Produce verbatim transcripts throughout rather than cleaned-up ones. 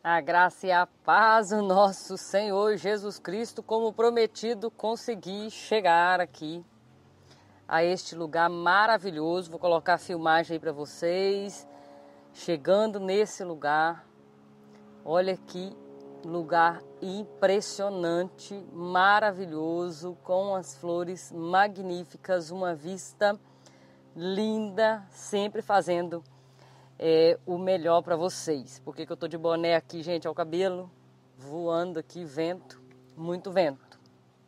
A graça e a paz do nosso Senhor Jesus Cristo, como prometido, consegui chegar aqui a este lugar maravilhoso. Vou colocar a filmagem aí para vocês. Chegando nesse lugar, olha que lugar impressionante, maravilhoso, com as flores magníficas, uma vista linda, sempre fazendo é, o melhor para vocês. Por que que eu tô de boné aqui, gente? É o cabelo voando aqui, vento, muito vento.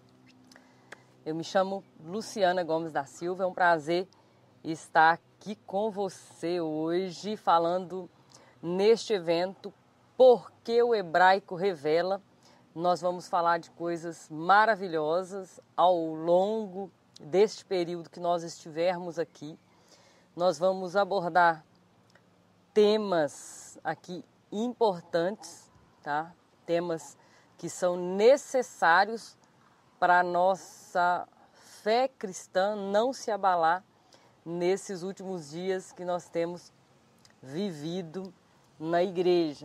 Eu me chamo Luciana Gomes da Silva, é um prazer estar aqui com você hoje, falando neste evento, Porque o Hebraico Revela. Nós vamos falar de coisas maravilhosas ao longo deste período que nós estivermos aqui. Nós vamos abordar temas aqui importantes, tá? Temas que são necessários para a nossa fé cristã não se abalar nesses últimos dias que nós temos vivido na igreja.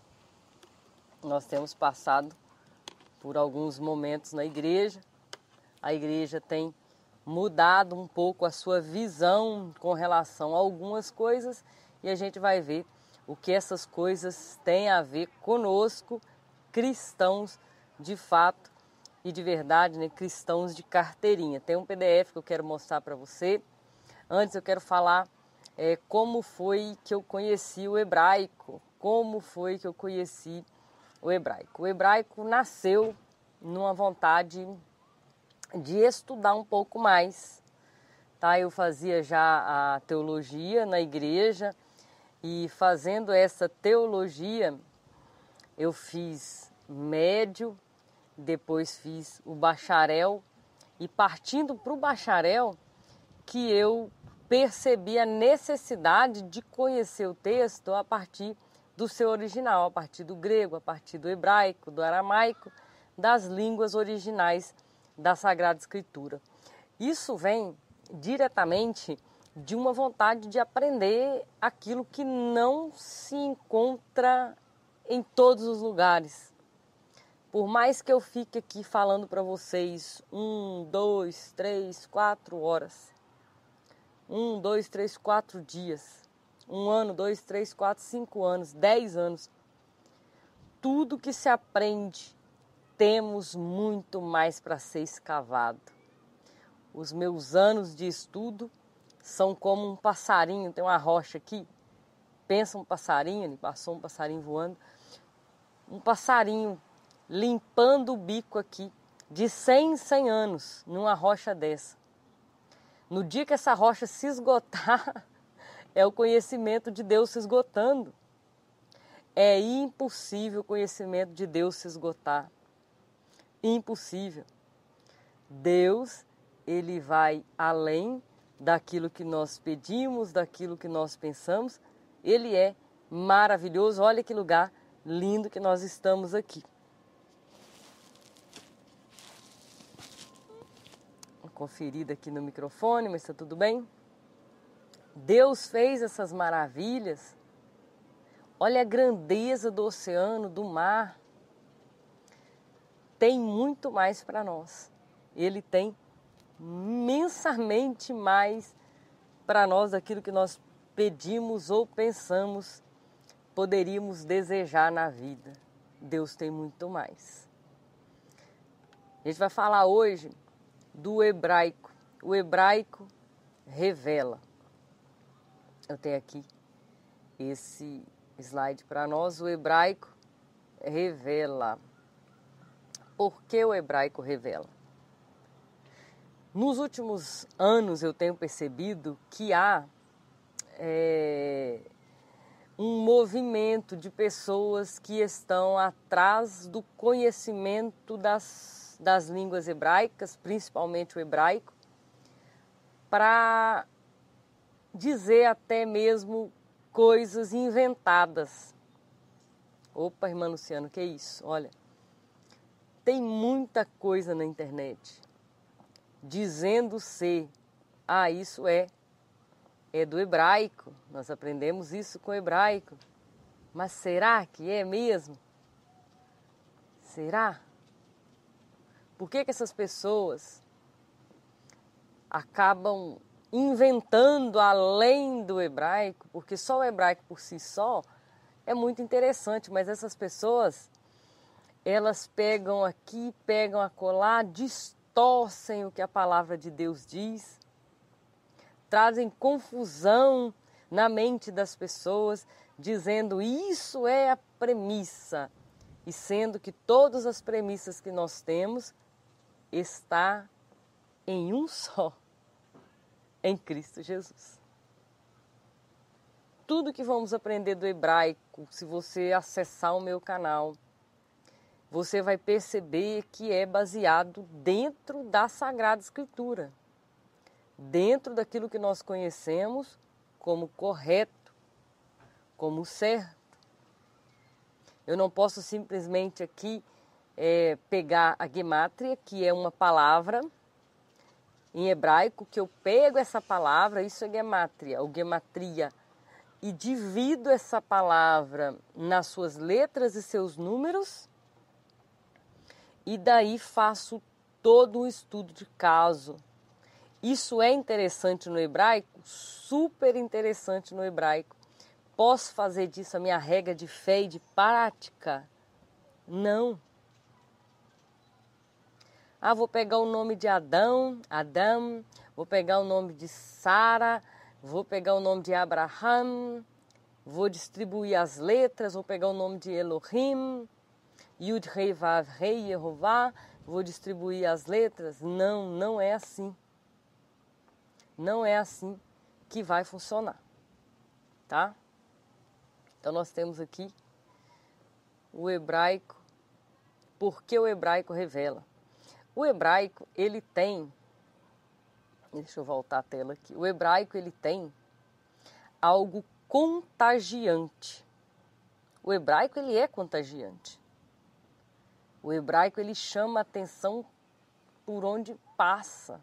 Nós temos passado por alguns momentos na igreja. A igreja tem mudado um pouco a sua visão com relação a algumas coisas e a gente vai ver o que essas coisas têm a ver conosco, cristãos de fato e de verdade, né? Cristãos de carteirinha. Tem um P D F que eu quero mostrar para você. Antes eu quero falar é, como foi que eu conheci o hebraico, como foi que eu conheci o hebraico. O hebraico nasceu numa vontade de estudar um pouco mais, tá? Eu fazia já a teologia na igreja e fazendo essa teologia eu fiz médio, depois fiz o bacharel e partindo para o bacharel que eu percebi a necessidade de conhecer o texto a partir do seu original, a partir do grego, a partir do hebraico, do aramaico, das línguas originais da Sagrada Escritura. Isso vem diretamente de uma vontade de aprender aquilo que não se encontra em todos os lugares. Por mais que eu fique aqui falando para vocês um, dois, três, quatro horas, um, dois, três, quatro dias, um ano, dois, três, quatro, cinco anos, dez anos, tudo que se aprende, temos muito mais para ser escavado. Os meus anos de estudo são como um passarinho, tem uma rocha aqui, pensa um passarinho, ele passou um passarinho voando, um passarinho limpando o bico aqui, de cem em cem anos, numa rocha dessa. No dia que essa rocha se esgotar, é o conhecimento de Deus se esgotando. É impossível o conhecimento de Deus se esgotar. Impossível. Deus, ele vai além daquilo que nós pedimos, daquilo que nós pensamos. Ele é maravilhoso. Olha que lugar lindo que nós estamos aqui. Uma conferida aqui no microfone, mas está tudo bem? Deus fez essas maravilhas. Olha a grandeza do oceano, do mar. Tem muito mais para nós. Ele tem imensamente mais para nós daquilo que nós pedimos ou pensamos, poderíamos desejar na vida. Deus tem muito mais. A gente vai falar hoje do hebraico. O hebraico revela. Eu tenho aqui esse slide para nós. O hebraico revela. Por que o hebraico revela? Nos últimos anos eu tenho percebido que há é, um movimento de pessoas que estão atrás do conhecimento das, das línguas hebraicas, principalmente o hebraico, para dizer até mesmo coisas inventadas. Opa, irmã Luciana, que é isso? Olha, tem muita coisa na internet dizendo ser, ah, isso é, é do hebraico, nós aprendemos isso com o hebraico. Mas será que é mesmo? Será? Por que que essas pessoas acabam inventando além do hebraico? Porque só o hebraico por si só é muito interessante, mas essas pessoas, elas pegam aqui, pegam acolá, distorcem o que a palavra de Deus diz, trazem confusão na mente das pessoas, dizendo isso é a premissa, e sendo que todas as premissas que nós temos está em um só, em Cristo Jesus. Tudo que vamos aprender do hebraico, se você acessar o meu canal, você vai perceber que é baseado dentro da Sagrada Escritura, dentro daquilo que nós conhecemos como correto, como certo. Eu não posso simplesmente aqui é, pegar a gemátria, que é uma palavra em hebraico, que eu pego essa palavra, isso é gemátria, ou gematria, e divido essa palavra nas suas letras e seus números, e daí faço todo um estudo de caso. Isso é interessante no hebraico? Super interessante no hebraico. Posso fazer disso a minha regra de fé e de prática? Não. Ah, vou pegar o nome de Adão, Adão, vou pegar o nome de Sara, vou pegar o nome de Abraham, vou distribuir as letras, vou pegar o nome de Elohim, Yud Rei Vav Rei Yehová, vou distribuir as letras. Não, não é assim. Não é assim que vai funcionar, tá? Então nós temos aqui o hebraico. Por que o hebraico revela? O hebraico, ele tem, deixa eu voltar a tela aqui, o hebraico, ele tem algo contagiante. O hebraico, ele é contagiante. O hebraico, ele chama a atenção por onde passa.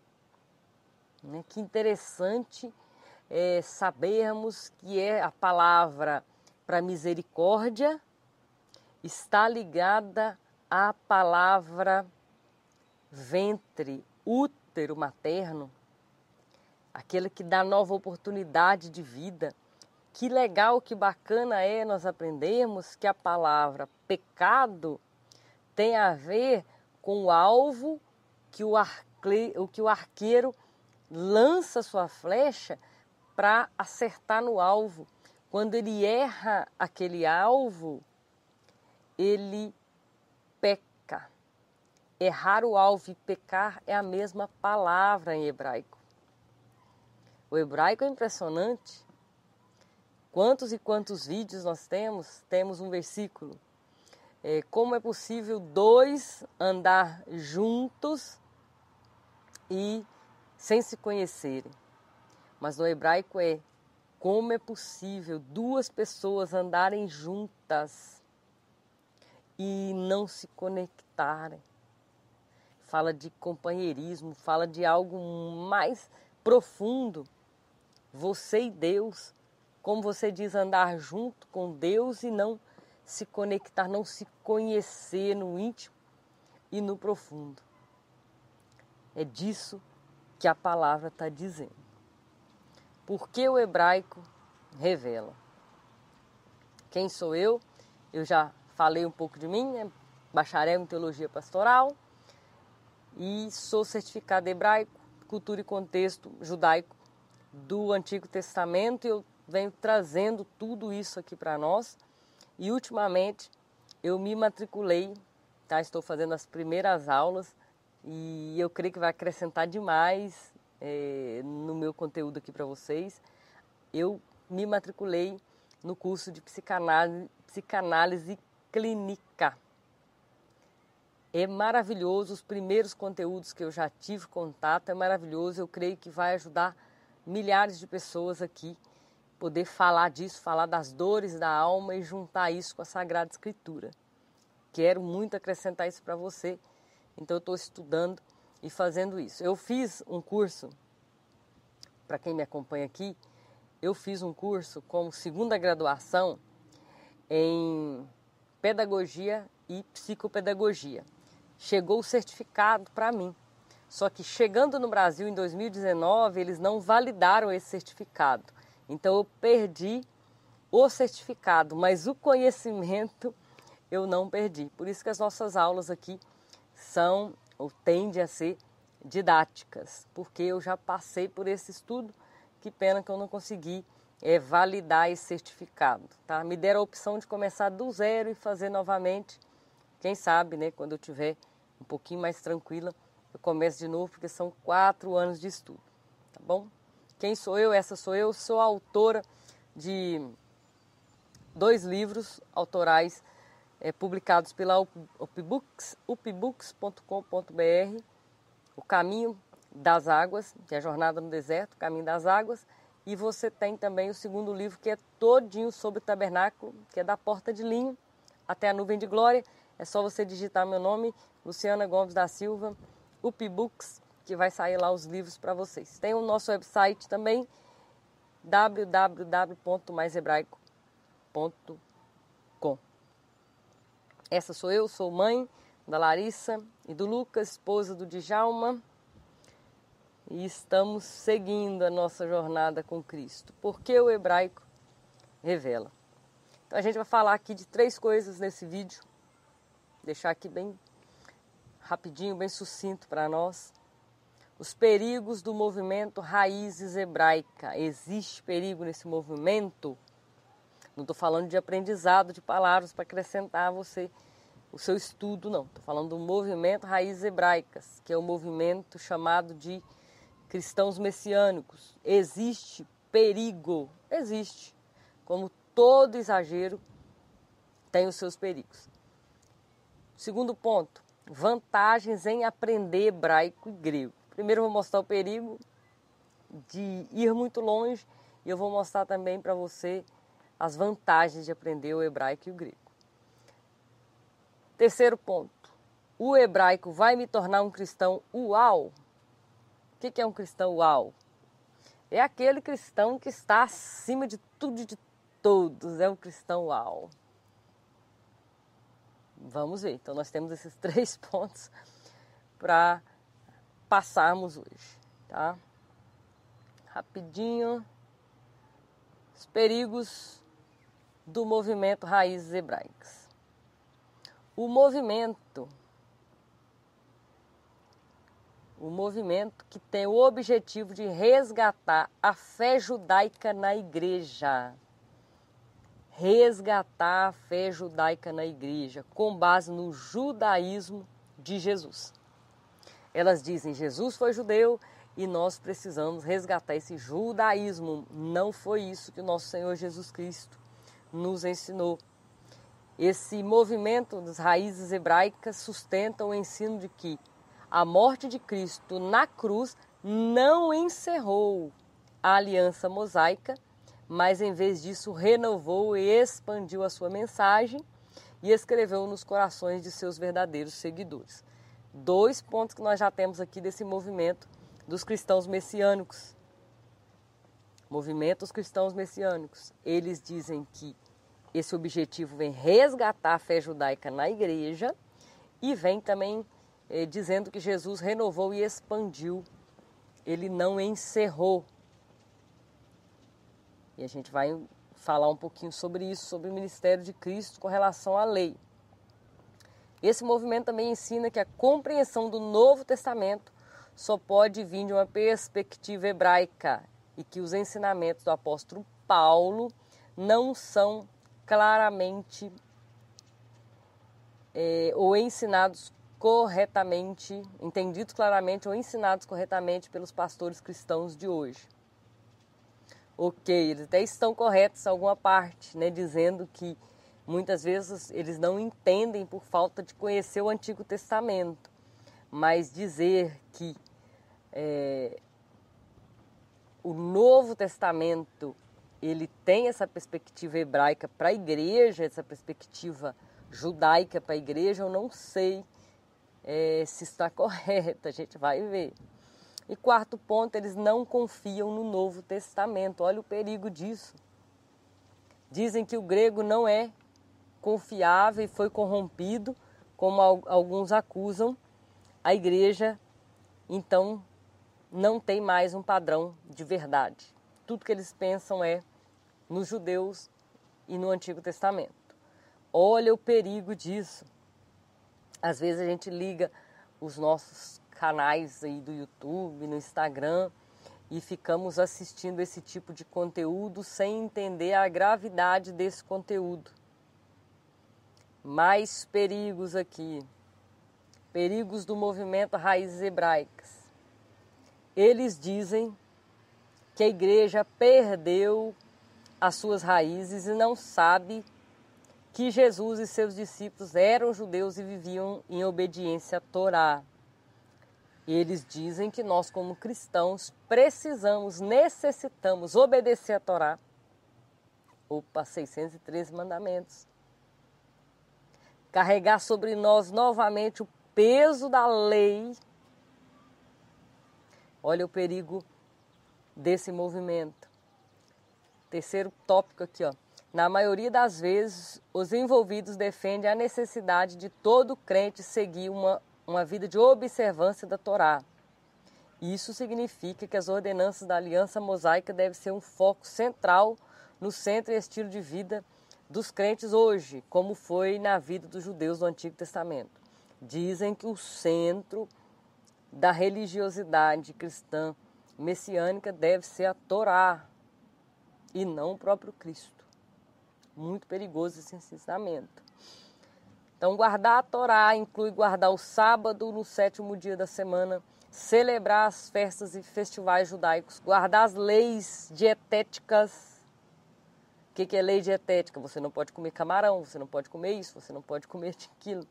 Né? Que interessante é sabermos que é a palavra para misericórdia está ligada à palavra ventre, útero materno, aquele que dá nova oportunidade de vida. Que legal, que bacana é nós aprendermos que a palavra pecado tem a ver com o alvo que o, arcle, que o arqueiro lança sua flecha para acertar no alvo. Quando ele erra aquele alvo, ele peca. Errar o alvo e pecar é a mesma palavra em hebraico. O hebraico é impressionante. Quantos e quantos vídeos nós temos? Temos um versículo. É, como é possível dois andar juntos e sem se conhecerem? Mas no hebraico é como é possível duas pessoas andarem juntas e não se conectarem. Fala de companheirismo, fala de algo mais profundo. Você e Deus, como você diz, andar junto com Deus e não se conectar, não se conhecer no íntimo e no profundo. É disso que a palavra está dizendo. Porque o hebraico revela. Quem sou eu? Eu já falei um pouco de mim, né? Bacharel em Teologia Pastoral e sou certificado hebraico, cultura e contexto judaico do Antigo Testamento. E eu venho trazendo tudo isso aqui para nós. E ultimamente eu me matriculei, tá? Estou fazendo as primeiras aulas e eu creio que vai acrescentar demais é, no meu conteúdo aqui para vocês. Eu me matriculei no curso de psicanálise, psicanálise clínica. É maravilhoso, os primeiros conteúdos que eu já tive contato, é maravilhoso. Eu creio que vai ajudar milhares de pessoas aqui, poder falar disso, falar das dores da alma e juntar isso com a Sagrada Escritura. Quero muito acrescentar isso para você, então eu estou estudando e fazendo isso. Eu fiz um curso, para quem me acompanha aqui, eu fiz um curso como segunda graduação em pedagogia e psicopedagogia. Chegou o certificado para mim. Só que chegando no Brasil em dois mil e dezenove, eles não validaram esse certificado. Então eu perdi o certificado, mas o conhecimento eu não perdi. Por isso que as nossas aulas aqui são ou tendem a ser didáticas, porque eu já passei por esse estudo. Que pena que eu não consegui é, validar esse certificado. Tá? Me deram a opção de começar do zero e fazer novamente. Quem sabe, né, quando eu tiver um pouquinho mais tranquila, eu começo de novo, porque são quatro anos de estudo. Tá bom? Quem sou eu? Essa sou eu. Sou autora de dois livros autorais é, publicados pela upbooks, upbooks ponto com ponto br, O Caminho das Águas, que é a Jornada no Deserto, Caminho das Águas, e você tem também o segundo livro, que é todinho sobre o tabernáculo, que é da Porta de Linho até a Nuvem de Glória. É só você digitar meu nome, Luciana Gomes da Silva, upbooks, que vai sair lá os livros para vocês. Tem o nosso website também, w w w ponto mais hebraico ponto com. Essa sou eu, sou mãe da Larissa e do Lucas, esposa do Djalma, e estamos seguindo a nossa jornada com Cristo, porque o hebraico revela. Então a gente vai falar aqui de três coisas nesse vídeo, deixar aqui bem rapidinho, bem sucinto para nós. Os perigos do movimento Raízes Hebraica. Existe perigo nesse movimento? Não estou falando de aprendizado de palavras para acrescentar a você o seu estudo, não. Estou falando do movimento Raízes Hebraicas, que é o movimento chamado de cristãos messiânicos. Existe perigo? Existe. Como todo exagero tem os seus perigos. Segundo ponto, vantagens em aprender hebraico e grego. Primeiro eu vou mostrar o perigo de ir muito longe e eu vou mostrar também para você as vantagens de aprender o hebraico e o grego. Terceiro ponto, o hebraico vai me tornar um cristão uau? O que é um cristão uau? É aquele cristão que está acima de tudo e de todos, é um cristão uau. Vamos ver, então nós temos esses três pontos para passarmos hoje, tá? Rapidinho, os perigos do movimento Raízes Hebraicas. O movimento, o movimento que tem o objetivo de resgatar a fé judaica na igreja. Resgatar a fé judaica na igreja, com base no judaísmo de Jesus. Elas dizem, Jesus foi judeu e nós precisamos resgatar esse judaísmo. Não foi isso que o nosso Senhor Jesus Cristo nos ensinou. Esse movimento das raízes hebraicas sustenta o ensino de que a morte de Cristo na cruz não encerrou a aliança mosaica, mas em vez disso renovou e expandiu a sua mensagem e escreveu nos corações de seus verdadeiros seguidores. Dois pontos que nós já temos aqui desse movimento dos cristãos messiânicos. Movimento dos cristãos messiânicos. Eles dizem que esse objetivo vem resgatar a fé judaica na igreja e vem também eh, dizendo que Jesus renovou e expandiu. Ele não encerrou. E a gente vai falar um pouquinho sobre isso, sobre o ministério de Cristo com relação à lei. Esse movimento também ensina que a compreensão do Novo Testamento só pode vir de uma perspectiva hebraica e que os ensinamentos do apóstolo Paulo não são claramente é, ou ensinados corretamente, entendidos claramente ou ensinados corretamente pelos pastores cristãos de hoje. Ok, eles até estão corretos em alguma parte, né, dizendo que muitas vezes eles não entendem por falta de conhecer o Antigo Testamento, mas dizer que é, o Novo Testamento ele tem essa perspectiva hebraica para a igreja, essa perspectiva judaica para a igreja, eu não sei é, se está correto, a gente vai ver. E quarto ponto, eles não confiam no Novo Testamento. Olha o perigo disso. Dizem que o grego não é confiável e foi corrompido, como alguns acusam, a igreja, então, não tem mais um padrão de verdade. Tudo que eles pensam é nos judeus e no Antigo Testamento. Olha o perigo disso. Às vezes a gente liga os nossos canais aí do YouTube, no Instagram, e ficamos assistindo esse tipo de conteúdo sem entender a gravidade desse conteúdo. Mais perigos aqui. Perigos do movimento Raízes Hebraicas. Eles dizem que a igreja perdeu as suas raízes e não sabe que Jesus e seus discípulos eram judeus e viviam em obediência à Torá. E eles dizem que nós, como cristãos, precisamos, necessitamos obedecer à Torá. Opa, seiscentos e treze mandamentos. Carregar sobre nós novamente o peso da lei. Olha o perigo desse movimento. Terceiro tópico aqui, ó. Na maioria das vezes, os envolvidos defendem a necessidade de todo crente seguir uma, uma vida de observância da Torá. Isso significa que as ordenanças da Aliança Mosaica devem ser um foco central no centro e estilo de vida dos crentes hoje, como foi na vida dos judeus do Antigo Testamento. Dizem que o centro da religiosidade cristã messiânica deve ser a Torá e não o próprio Cristo. Muito perigoso esse ensinamento. Então, guardar a Torá inclui guardar o sábado no sétimo dia da semana, celebrar as festas e festivais judaicos, guardar as leis dietéticas. O que, que é lei dietética? Você não pode comer camarão, você não pode comer isso, você não pode comer aquilo.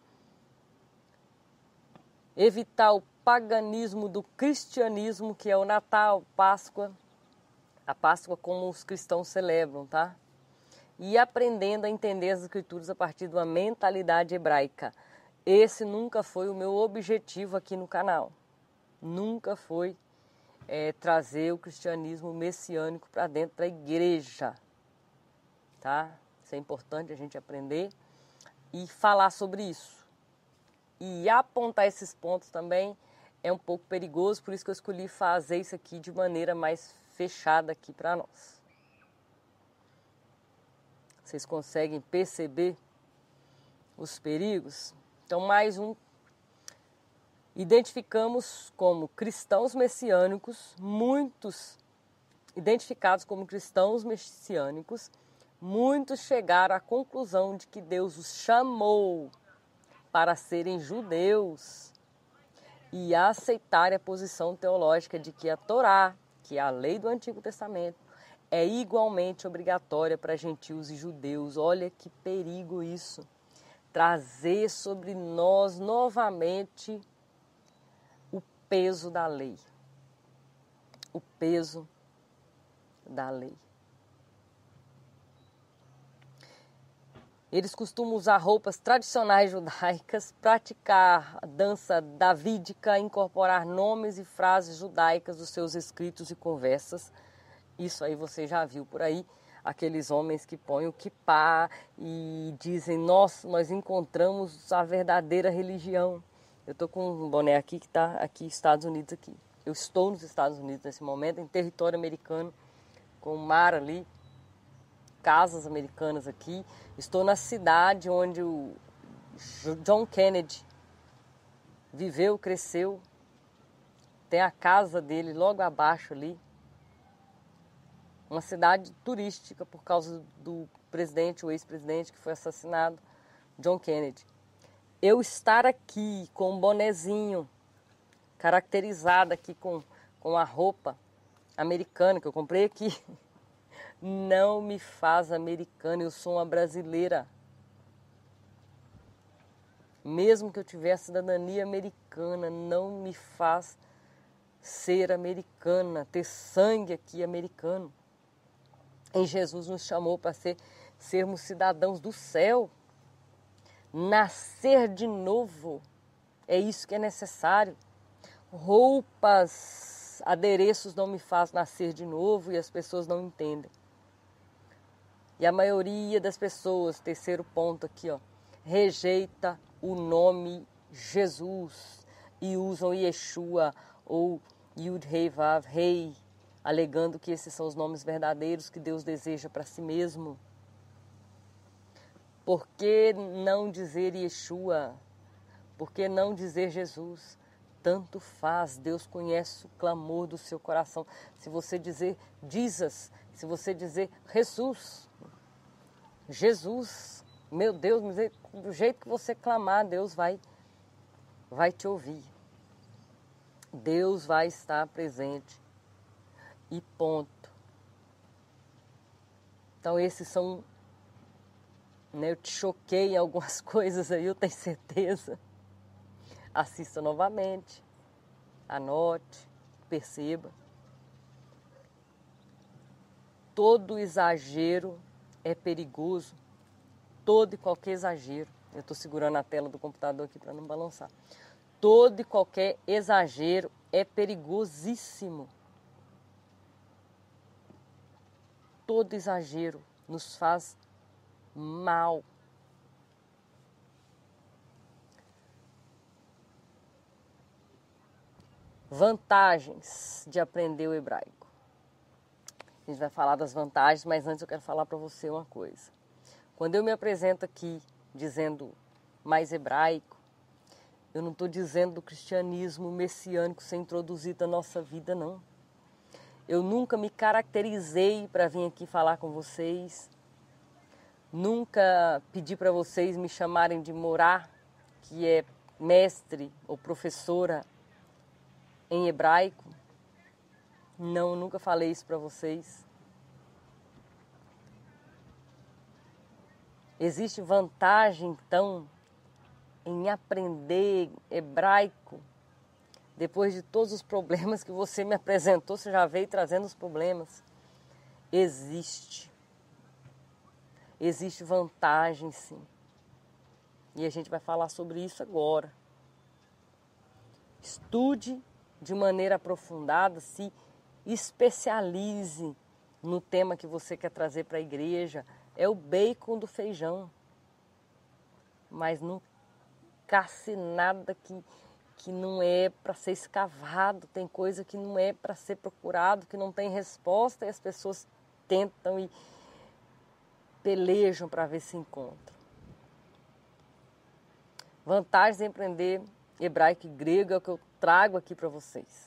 Evitar o paganismo do cristianismo, que é o Natal, Páscoa. A Páscoa como os cristãos celebram, tá? E aprendendo a entender as escrituras a partir de uma mentalidade hebraica. Esse nunca foi o meu objetivo aqui no canal. Nunca foi é, trazer o cristianismo messiânico para dentro da igreja. Tá? Isso é importante a gente aprender e falar sobre isso. E apontar esses pontos também é um pouco perigoso, por isso que eu escolhi fazer isso aqui de maneira mais fechada aqui para nós. Vocês conseguem perceber os perigos? Então, mais um. Identificamos como cristãos messiânicos, muitos identificados como cristãos messiânicos, muitos chegaram à conclusão de que Deus os chamou para serem judeus e aceitarem a posição teológica de que a Torá, que é a lei do Antigo Testamento, é igualmente obrigatória para gentios e judeus. Olha que perigo isso. Trazer sobre nós novamente o peso da lei. O peso da lei. Eles costumam usar roupas tradicionais judaicas, praticar a dança davídica, incorporar nomes e frases judaicas dos seus escritos e conversas. Isso aí você já viu por aí, aqueles homens que põem o quipá e dizem, nossa, nós encontramos a verdadeira religião. Eu estou com um boné aqui que está aqui nos Estados Unidos. Aqui. Eu estou nos Estados Unidos nesse momento, em território americano, com o mar ali, casas americanas aqui. Estou na cidade onde o John Kennedy viveu, cresceu. Tem a casa dele logo abaixo ali. Uma cidade turística por causa do presidente, o ex-presidente que foi assassinado, John Kennedy. Eu estar aqui com um bonezinho, caracterizado aqui com, com a roupa americana que eu comprei aqui, não me faz americana, eu sou uma brasileira. Mesmo que eu tivesse cidadania americana, não me faz ser americana, ter sangue aqui americano. Em Jesus nos chamou para ser, sermos cidadãos do céu. Nascer de novo, é isso que é necessário. Roupas, adereços não me faz nascer de novo e as pessoas não entendem. E a maioria das pessoas, terceiro ponto aqui, ó, rejeita o nome Jesus e usam Yeshua ou Yud-Hei Vav, Rei, alegando que esses são os nomes verdadeiros que Deus deseja para si mesmo. Por que não dizer Yeshua? Por que não dizer Jesus? Tanto faz, Deus conhece o clamor do seu coração. Se você dizer Jesus, se você dizer Jesus, Jesus, meu Deus, do jeito que você clamar, Deus vai, vai te ouvir. Deus vai estar presente. E ponto. Então esses são, né, eu te choquei em algumas coisas aí, eu tenho certeza. Assista novamente, anote, perceba. Todo exagero é perigoso, todo e qualquer exagero. Eu estou segurando a tela do computador aqui para não balançar. Todo e qualquer exagero é perigosíssimo. Todo exagero nos faz mal. Vantagens de aprender o hebraico. A gente vai falar das vantagens, mas antes eu quero falar para você uma coisa. Quando eu me apresento aqui dizendo mais hebraico, eu não estou dizendo do cristianismo messiânico ser introduzido na nossa vida, não. Eu nunca me caracterizei para vir aqui falar com vocês. Nunca pedi para vocês me chamarem de Morá, que é mestre ou professora em hebraico. Não, nunca falei isso para vocês. Existe vantagem, então, em aprender hebraico, depois de todos os problemas que você me apresentou, você já veio trazendo os problemas. Existe. Existe vantagem, sim. E a gente vai falar sobre isso agora. Estude de maneira aprofundada, se especialize no tema que você quer trazer para a igreja. É o bacon do feijão. Mas não casse nada que, que não é para ser escavado. Tem coisa que não é para ser procurado, que não tem resposta e as pessoas tentam e pelejam para ver se encontram. Vantagens em aprender hebraico e grego é o que eu trago aqui para vocês.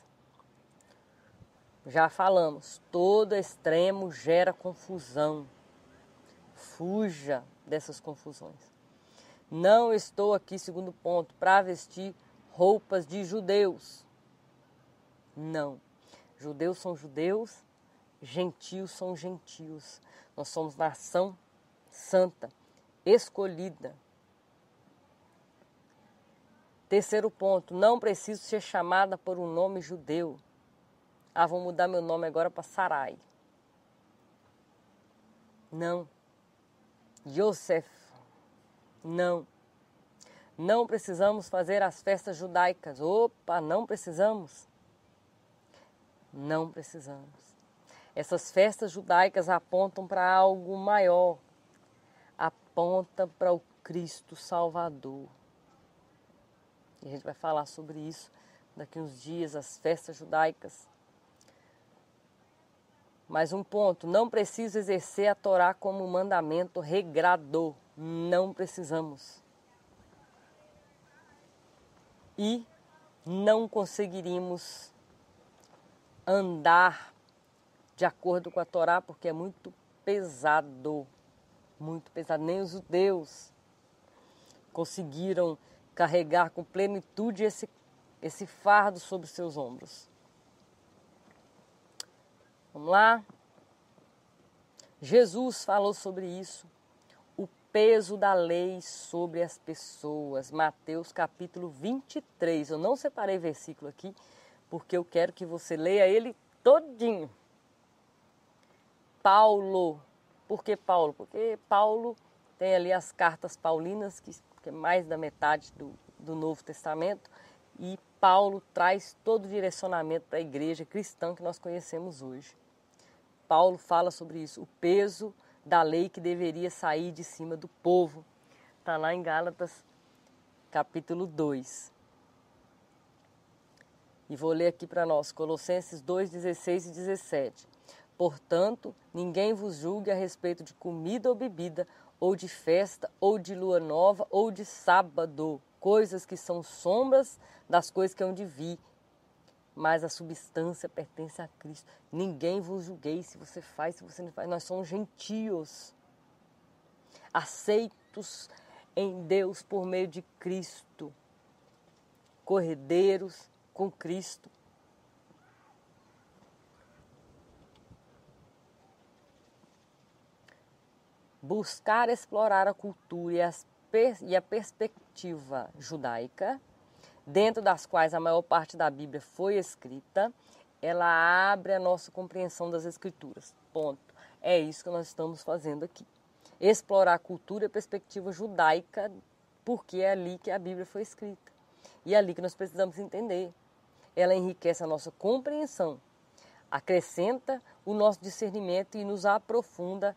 Já falamos, todo extremo gera confusão. Fuja dessas confusões. Não estou aqui, segundo ponto, para vestir roupas de judeus. Não. Judeus são judeus, gentios são gentios. Nós somos nação santa, escolhida. Terceiro ponto, não preciso ser chamada por um nome judeu. Ah, vou mudar meu nome agora para Sarai. Não. Yosef. Não. Não precisamos fazer as festas judaicas. Opa, não precisamos. Não precisamos. Essas festas judaicas apontam para algo maior. Apontam para o Cristo Salvador. E a gente vai falar sobre isso daqui uns dias, as festas judaicas. Mais um ponto, não preciso exercer a Torá como mandamento regrado. Não precisamos. E não conseguiríamos andar de acordo com a Torá, porque é muito pesado. Muito pesado. Nem os judeus conseguiram carregar com plenitude esse, esse fardo sobre seus ombros. Vamos lá? Jesus falou sobre isso. O peso da lei sobre as pessoas. Mateus capítulo vinte e três. Eu não separei versículo aqui, porque eu quero que você leia ele todinho. Paulo. Por que Paulo? Porque Paulo tem ali as cartas paulinas, que, que é mais da metade do, do Novo Testamento, e Paulo traz todo o direcionamento para a igreja cristã que nós conhecemos hoje. Paulo fala sobre isso, o peso da lei que deveria sair de cima do povo. Está lá em Gálatas, capítulo dois. E vou ler aqui para nós, Colossenses dois, dezesseis e dezessete. Portanto, ninguém vos julgue a respeito de comida ou bebida, ou de festa, ou de lua nova, ou de sábado, coisas que são sombras das coisas que hão de vir, mas a substância pertence a Cristo. Ninguém vos julguei se você faz, se você não faz. Nós somos gentios, aceitos em Deus por meio de Cristo, cordeiros com Cristo. Buscar explorar a cultura e, as per e a perspectiva judaica, dentro das quais a maior parte da Bíblia foi escrita, ela abre a nossa compreensão das Escrituras. Ponto. É isso que nós estamos fazendo aqui. Explorar a cultura e a perspectiva judaica, porque é ali que a Bíblia foi escrita. E é ali que nós precisamos entender. Ela enriquece a nossa compreensão, acrescenta o nosso discernimento e nos aprofunda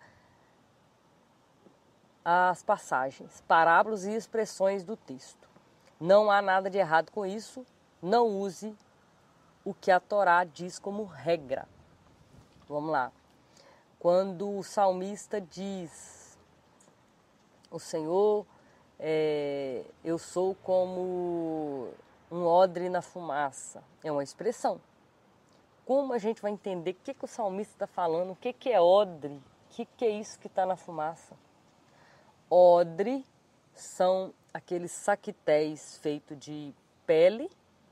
as passagens, parábolas e expressões do texto. Não há nada de errado com isso, não use o que a Torá diz como regra. Vamos lá. Quando o salmista diz, o Senhor, é, eu sou como um odre na fumaça, é uma expressão. Como a gente vai entender o que, que o salmista está falando, o que, que é odre, o que, que é isso que está na fumaça? Odre são aqueles saquitéis feitos de pele,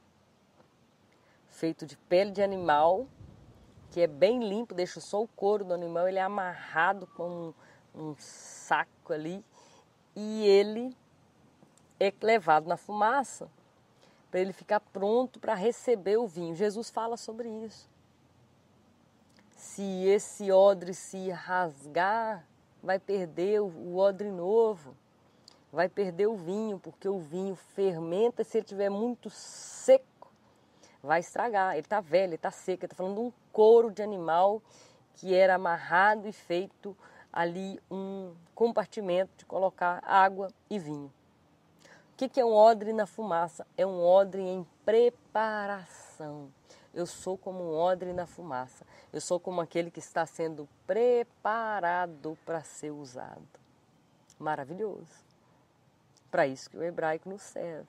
feito de pele de animal, que é bem limpo, deixa só o couro do animal, ele é amarrado com um, um saco ali e ele é levado na fumaça para ele ficar pronto para receber o vinho. Jesus fala sobre isso. Se esse odre se rasgar, vai perder o odre novo, vai perder o vinho, porque o vinho fermenta, se ele estiver muito seco, vai estragar. Ele está velho, ele está seco, ele está falando de um couro de animal que era amarrado e feito ali um compartimento de colocar água e vinho. O que, que é um odre na fumaça? É um odre em preparação. Eu sou como um odre na fumaça. Eu sou como aquele que está sendo preparado para ser usado. Maravilhoso. Para isso que o hebraico nos serve.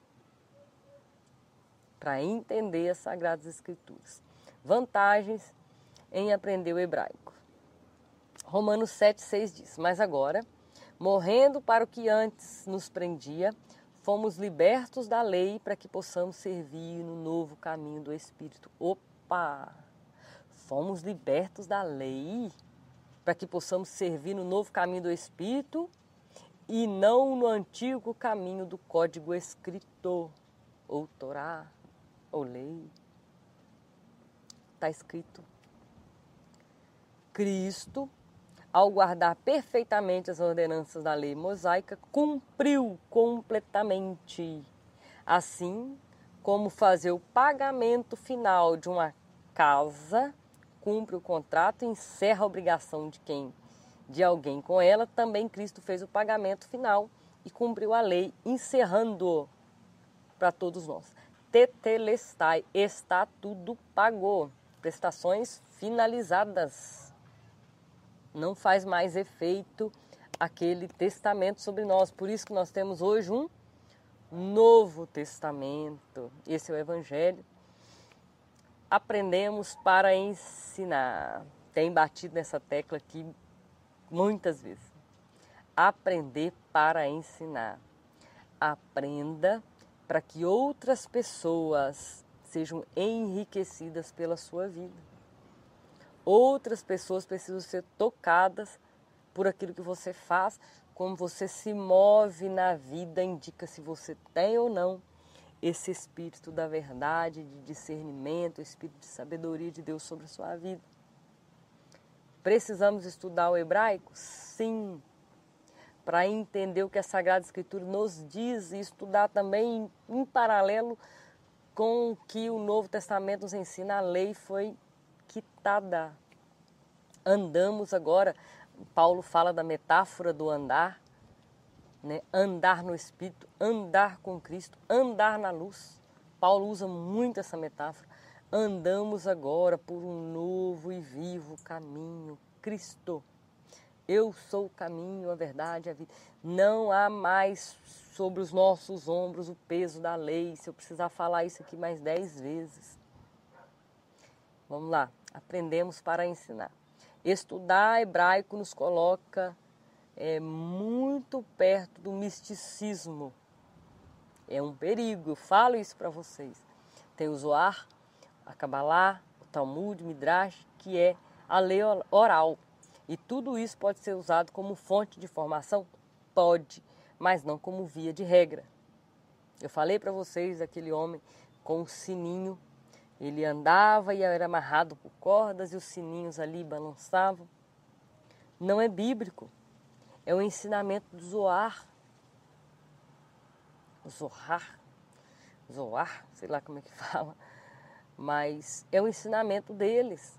Para entender as Sagradas Escrituras. Vantagens em aprender o hebraico. Romanos sete, seis diz, mas agora, morrendo para o que antes nos prendia, fomos libertos da lei para que possamos servir no novo caminho do Espírito. Opa! Fomos libertos da lei para que possamos servir no novo caminho do Espírito e não no antigo caminho do código escrito, ou Torá, ou lei. Está escrito. Cristo, ao guardar perfeitamente as ordenanças da lei mosaica, cumpriu completamente. Assim como fazer o pagamento final de uma casa, cumpre o contrato e encerra a obrigação de quem, de alguém com ela, também Cristo fez o pagamento final e cumpriu a lei, encerrando para todos nós. Tetelestai, está tudo pago. Prestações finalizadas. Não faz mais efeito aquele testamento sobre nós. Por isso que nós temos hoje um Novo Testamento. Esse é o Evangelho. Aprendemos para ensinar. Tem batido nessa tecla aqui muitas vezes. Aprender para ensinar. Aprenda para que outras pessoas sejam enriquecidas pela sua vida. Outras pessoas precisam ser tocadas por aquilo que você faz, como você se move na vida, indica se você tem ou não esse espírito da verdade, de discernimento, espírito de sabedoria de Deus sobre a sua vida. Precisamos estudar o hebraico? Sim. Para entender o que a Sagrada Escritura nos diz e estudar também em, em paralelo com o que o Novo Testamento nos ensina, a lei foi quitada. Andamos agora Paulo fala da metáfora do andar, né? Andar no Espírito, andar com Cristo, andar na luz. Paulo usa muito essa metáfora. Andamos agora por um novo e vivo caminho, Cristo. Eu sou o caminho, a verdade e a vida. Não há mais sobre os nossos ombros o peso da lei. Se eu precisar falar isso aqui mais dez vezes. Vamos lá, aprendemos para ensinar. Estudar hebraico nos coloca é, muito perto do misticismo. É um perigo, eu falo isso para vocês. Tem o Zohar, a Kabbalah, o Talmud, o Midrash, que é a lei oral. E tudo isso pode ser usado como fonte de formação? Pode, mas não como via de regra. Eu falei para vocês daquele homem com um sininho. Ele andava e era amarrado por cordas e os sininhos ali balançavam. Não é bíblico. É o ensinamento do Zohar. Zohar. Zohar, sei lá como é que fala. Mas é o ensinamento deles.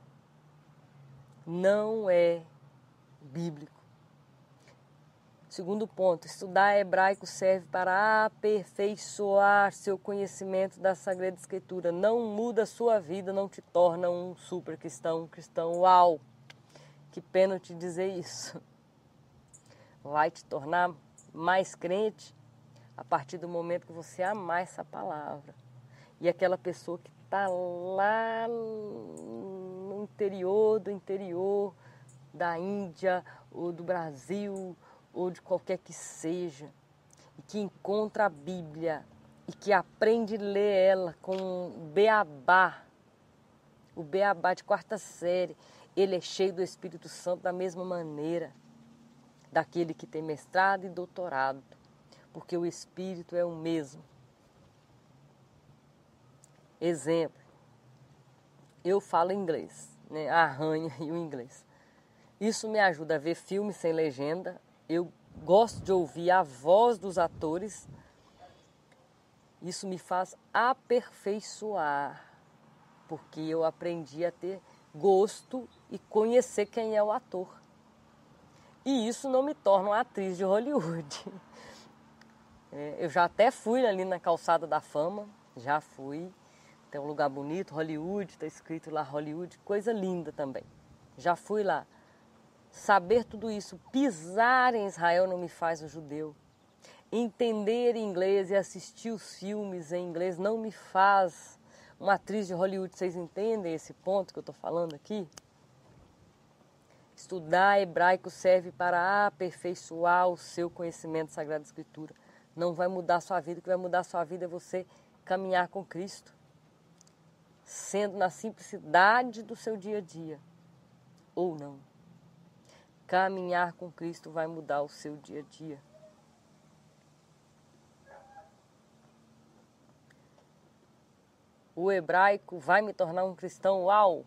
Não é bíblico. Segundo ponto, estudar hebraico serve para aperfeiçoar seu conhecimento da Sagrada Escritura. Não muda a sua vida, não te torna um super cristão, um cristão uau. Que pena te dizer isso. Vai te tornar mais crente a partir do momento que você amar essa palavra. E aquela pessoa que está lá no interior do interior da Índia ou do Brasil ou de qualquer que seja, e que encontra a Bíblia e que aprende a ler ela com o beabá, o beabá de quarta série, ele é cheio do Espírito Santo da mesma maneira daquele que tem mestrado e doutorado, porque o Espírito é o mesmo. Exemplo, eu falo inglês, né? Arranha e o inglês. Isso me ajuda a ver filmes sem legenda. Eu gosto de ouvir a voz dos atores. Isso me faz aperfeiçoar, porque eu aprendi a ter gosto e conhecer quem é o ator. E isso não me torna uma atriz de Hollywood. É, eu já até fui ali na Calçada da Fama, já fui. Tem um lugar bonito, Hollywood, está escrito lá Hollywood, coisa linda também. Já fui lá. Saber tudo isso, pisar em Israel não me faz um judeu. Entender inglês e assistir os filmes em inglês não me faz uma atriz de Hollywood. Vocês entendem esse ponto que eu estou falando aqui? Estudar hebraico serve para aperfeiçoar o seu conhecimento da Sagrada Escritura. Não vai mudar a sua vida, o que vai mudar a sua vida é você caminhar com Cristo, sendo na simplicidade do seu dia a dia, ou não. Caminhar com Cristo vai mudar o seu dia a dia. O hebraico vai me tornar um cristão uau?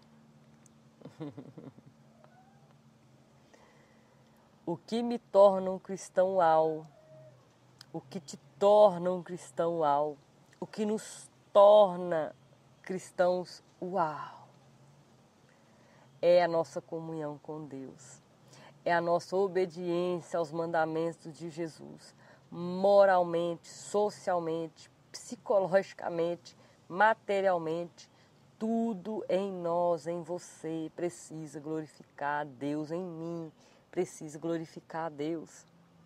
O que me torna um cristão uau? O que te torna um cristão uau? O que nos torna cristãos uau? É a nossa comunhão com Deus. É a nossa obediência aos mandamentos de Jesus, moralmente, socialmente, psicologicamente, materialmente, tudo em nós, em você, precisa glorificar a Deus, em mim, precisa glorificar a Deus.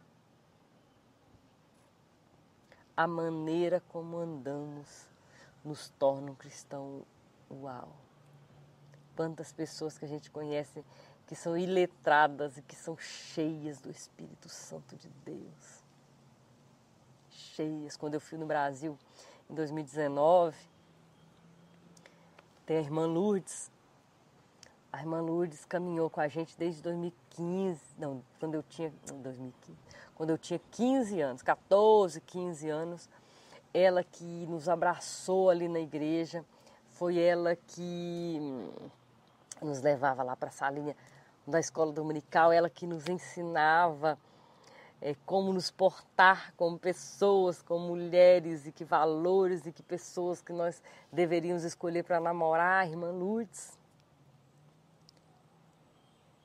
A maneira como andamos nos torna um cristão uau. Quantas pessoas que a gente conhece que são iletradas e que são cheias do Espírito Santo de Deus. Cheias. Quando eu fui no Brasil, em dois mil e dezenove, tem a irmã Lourdes. A irmã Lourdes caminhou com a gente desde dois mil e quinze, não, quando eu tinha, não, dois mil e quinze, quando eu tinha quinze anos, catorze, quinze anos. Ela que nos abraçou ali na igreja, foi ela que nos levava lá para a salinha da escola dominical, ela que nos ensinava é, como nos portar como pessoas, como mulheres, e que valores e que pessoas que nós deveríamos escolher para namorar, a irmã Lourdes.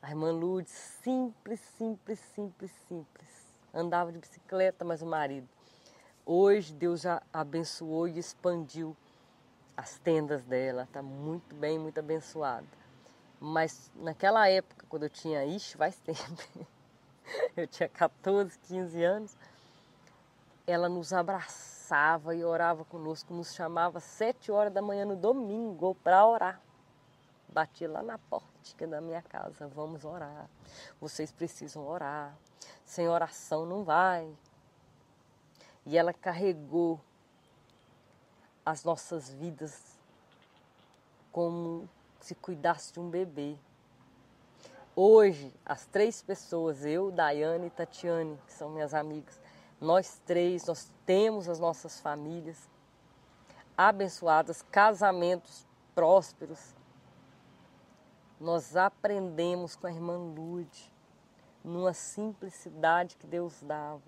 A irmã Lourdes, simples, simples, simples, simples. Andava de bicicleta, mas o marido. Hoje Deus já abençoou e expandiu as tendas dela. Está muito bem, muito abençoada. Mas naquela época, quando eu tinha, ixi, faz tempo, eu tinha quatorze, quinze anos, ela nos abraçava e orava conosco, nos chamava às sete horas da manhã no domingo para orar. Batia lá na porta da minha casa, vamos orar, vocês precisam orar, sem oração não vai. E ela carregou as nossas vidas como se cuidasse de um bebê. Hoje, as três pessoas, eu, Daiane e Tatiane, que são minhas amigas, nós três, nós temos as nossas famílias abençoadas, casamentos prósperos. Nós aprendemos com a irmã Lourdes, numa simplicidade que Deus dava.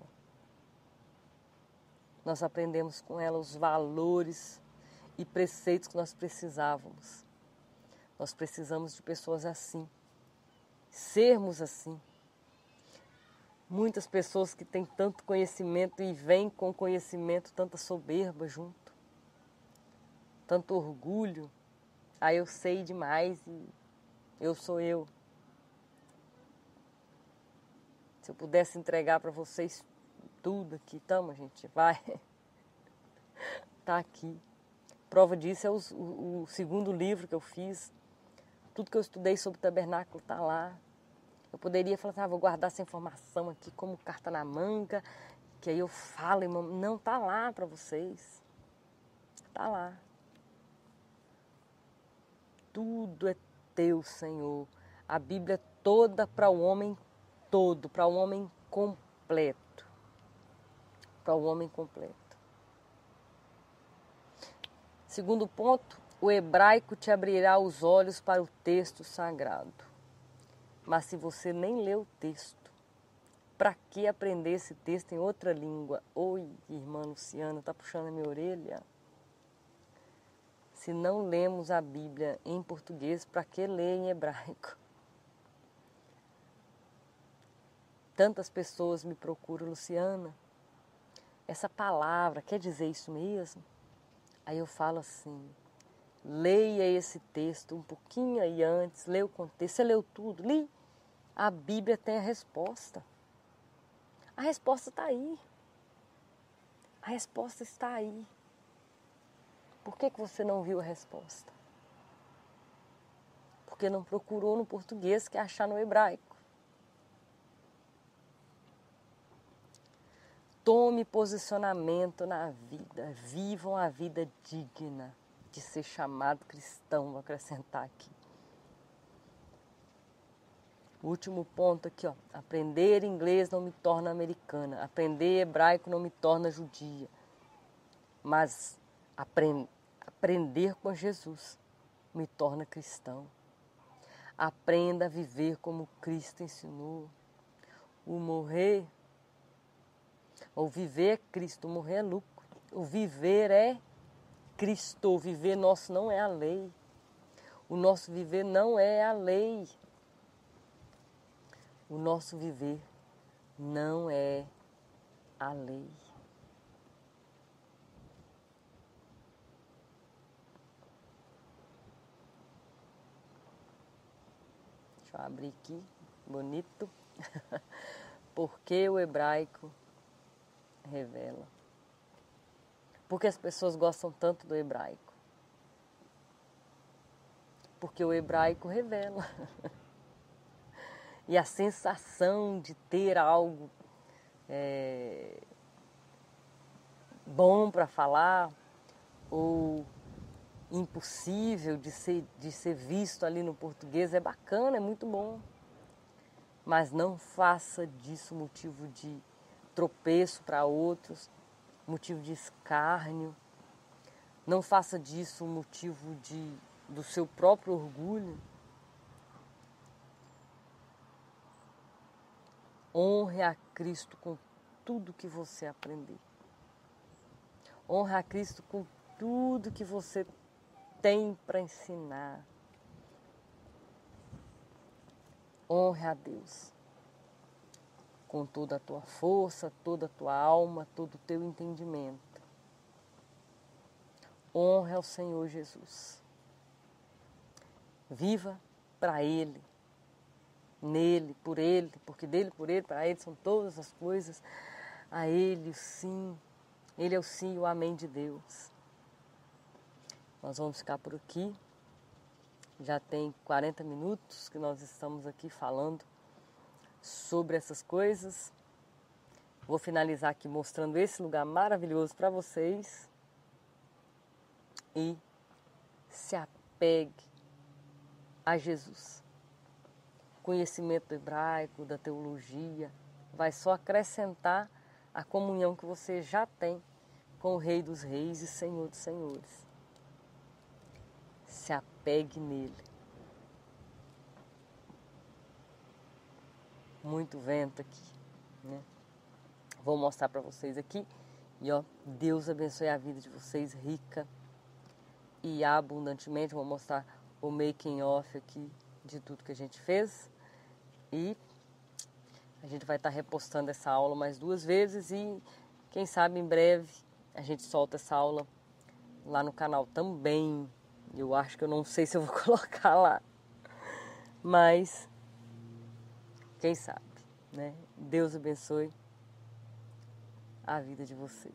Nós aprendemos com ela os valores e preceitos que nós precisávamos. Nós precisamos de pessoas assim, sermos assim. Muitas pessoas que têm tanto conhecimento e vêm com conhecimento tanta soberba junto, tanto orgulho. Ah, eu sei demais e eu sou eu. Se eu pudesse entregar para vocês tudo aqui, tamo, gente, vai. Tá aqui. Prova disso é o, o, o segundo livro que eu fiz. Tudo que eu estudei sobre o tabernáculo tá lá. Eu poderia falar assim, ah, vou guardar essa informação aqui como carta na manga, que aí eu falo, irmão. Não, tá lá para vocês. Tá lá. Tudo é teu, Senhor. A Bíblia é toda para o homem todo, para o homem completo. Para o homem completo. Segundo ponto, o hebraico te abrirá os olhos para o texto sagrado. Mas se você nem lê o texto, para que aprender esse texto em outra língua? Oi, irmã Luciana, tá puxando a minha orelha? Se não lemos a Bíblia em português, para que ler em hebraico? Tantas pessoas me procuram, Luciana, essa palavra quer dizer isso mesmo? Aí eu falo assim, leia esse texto um pouquinho aí antes, lê o contexto, você leu tudo, li. A Bíblia tem a resposta. A resposta está aí. A resposta está aí. Por que que você não viu a resposta? Porque não procurou no português, quer achar no hebraico. Tome posicionamento na vida. Vivam a vida digna de ser chamado cristão, vou acrescentar aqui. O último ponto aqui, ó. Aprender inglês não me torna americana. Aprender hebraico não me torna judia. Mas aprend- aprender com Jesus me torna cristão. Aprenda a viver como Cristo ensinou. O morrer, ou viver é Cristo, o morrer é lucro. O viver é Cristo. O viver nosso não é a lei. O nosso viver não é a lei. O nosso viver não é a lei. Deixa eu abrir aqui, bonito. Porque o hebraico revela. Porque as pessoas gostam tanto do hebraico? Porque o hebraico revela. E a sensação de ter algo é, bom para falar ou impossível de ser, de ser visto ali no português é bacana, é muito bom. Mas não faça disso motivo de tropeço para outros, motivo de escárnio. Não faça disso motivo de, do seu próprio orgulho. Honre a Cristo com tudo que você aprender. Honre a Cristo com tudo que você tem para ensinar. Honre a Deus com toda a tua força, toda a tua alma, todo o teu entendimento. Honre ao Senhor Jesus. Viva para Ele, nele, por Ele, porque dele, por Ele, para Ele são todas as coisas. A Ele o sim, Ele é o sim e o amém de Deus. Nós vamos ficar por aqui. Já tem quarenta minutos que nós estamos aqui falando sobre essas coisas. Vou finalizar aqui mostrando esse lugar maravilhoso para vocês. E se apegue a Jesus. Conhecimento do hebraico, da teologia, vai só acrescentar a comunhão que você já tem com o Rei dos Reis e Senhor dos Senhores. Se apegue nele. Muito vento aqui, né? Vou mostrar para vocês aqui. E ó, Deus abençoe a vida de vocês rica e abundantemente. Vou mostrar o making off aqui de tudo que a gente fez. E a gente vai estar repostando essa aula mais duas vezes. E quem sabe em breve a gente solta essa aula lá no canal também. Eu acho que eu não sei se eu vou colocar lá. Mas quem sabe, né? Deus abençoe a vida de vocês.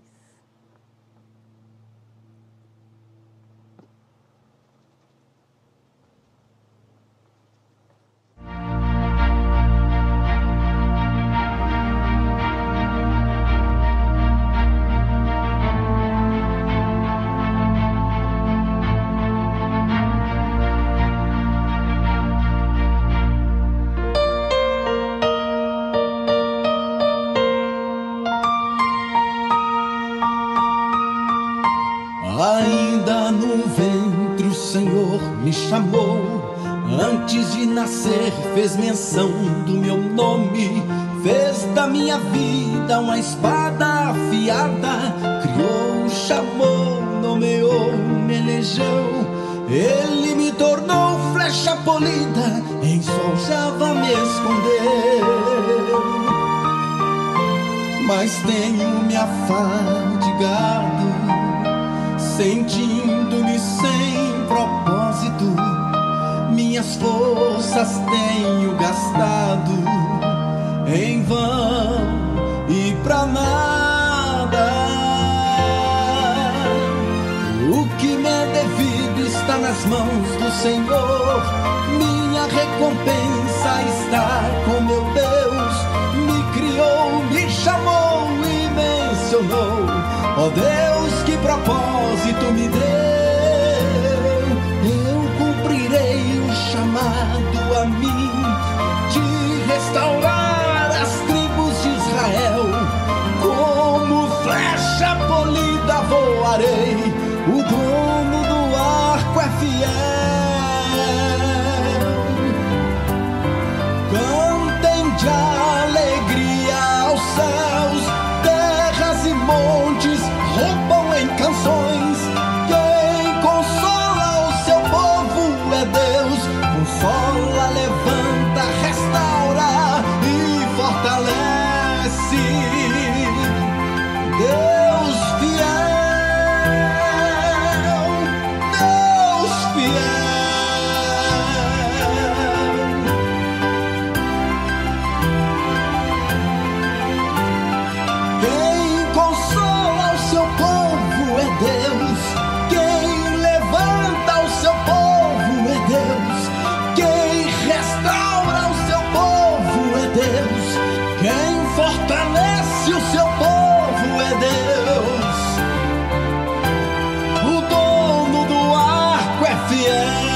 Ainda no ventre o Senhor me chamou, antes de nascer fez menção do meu nome, fez da minha vida uma espada afiada, criou, chamou, nomeou, me elegeu, Ele me tornou flecha polida, em sua aljava me escondeu. Mas tenho me afadigado, sentindo-me sem propósito, minhas forças tenho gastado em vão e pra nada. O que me é devido está nas mãos do Senhor, minha recompensa está com meu Deus. Me criou, me chamou e mencionou. Ó Deus, que propósito me deu. Eu cumprirei o chamado a mim de restaurar as tribos de Israel. Como flecha polida voarei, o dono do arco é fiel. Cantem de alegria aos céus, terras e montes roubam em canções. Quem consola o seu povo é Deus. Consola, levanta, restaura e fortalece. Deus fiel, Deus fiel. Quem consola o seu povo é Deus. Quem levanta o seu povo é Deus. Quem restaura o seu povo é Deus. Quem fortalece o seu povo é Deus. O dono do arco é fiel.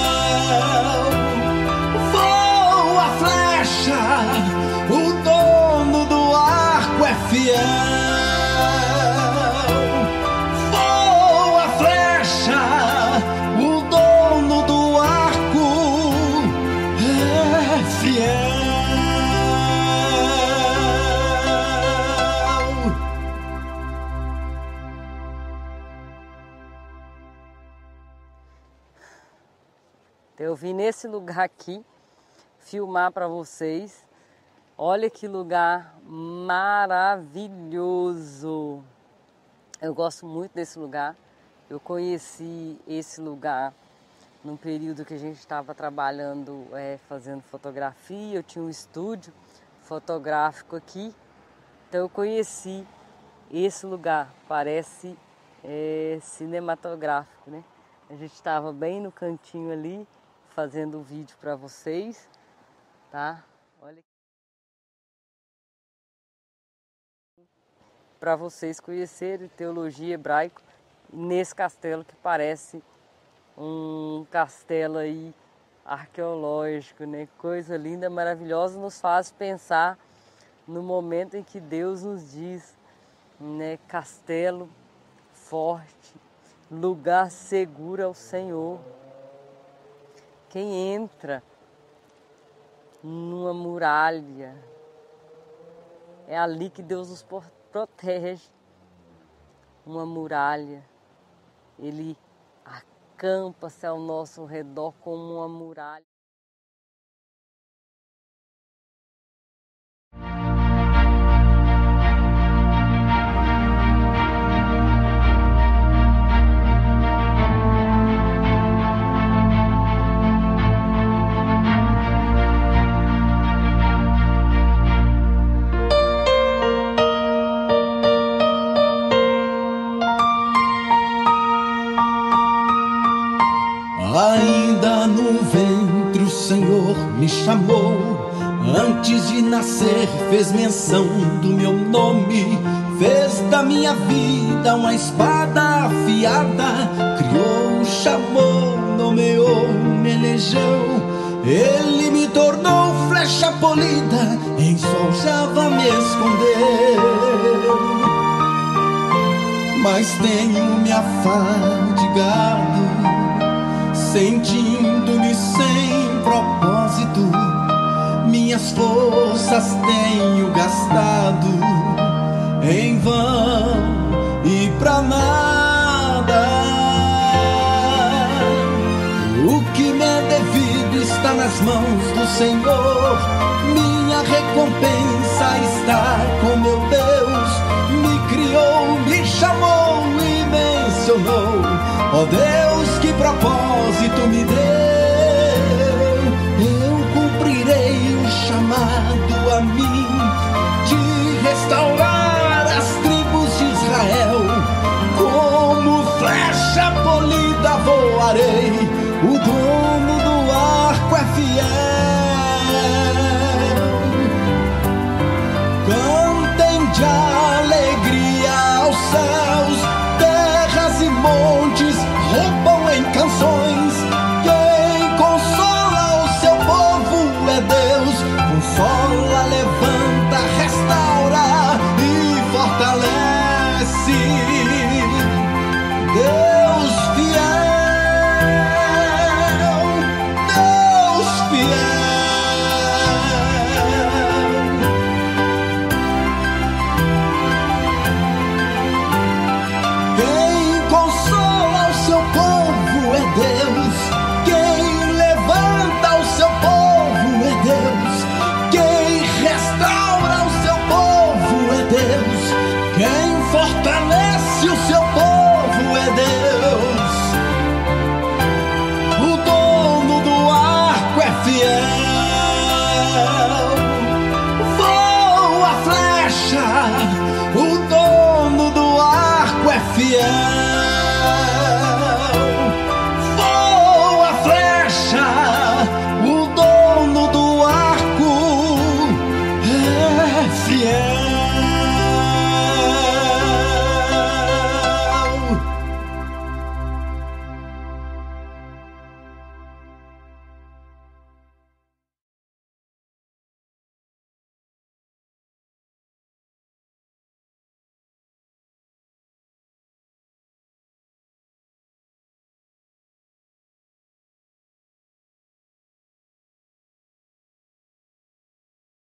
Voa a flecha, o dono do arco é fiel. Voa a flecha, o dono do arco é fiel. Eu vim nesse lugar aqui filmar para vocês. Olha que lugar maravilhoso. Eu gosto muito desse lugar. Eu conheci esse lugar num período que a gente estava trabalhando, é, fazendo fotografia. Eu tinha um estúdio fotográfico aqui. Então eu conheci esse lugar. Parece é, cinematográfico, né? A gente estava bem no cantinho ali, fazendo o vídeo para vocês, tá? Olha, para vocês conhecerem teologia hebraica nesse castelo que parece um castelo aí arqueológico, né? Coisa linda, maravilhosa, nos faz pensar no momento em que Deus nos diz, né? Castelo forte, lugar seguro ao Senhor. Quem entra numa muralha, é ali que Deus nos protege. Uma muralha, Ele acampa-se ao nosso redor como uma muralha. Ainda no ventre o Senhor me chamou, antes de nascer fez menção do meu nome, fez da minha vida uma espada afiada, criou, chamou, nomeou, me elegeu, Ele me tornou flecha polida, em sol Java me escondeu. Mas tenho me afadigado, sentindo-me sem propósito, minhas forças tenho gastado em vão e pra nada. O que me é devido está nas mãos do Senhor, minha recompensa está com meu Deus. Me criou, me chamou e mencionou, ó Deus, que propósito me deu. Eu cumprirei o chamado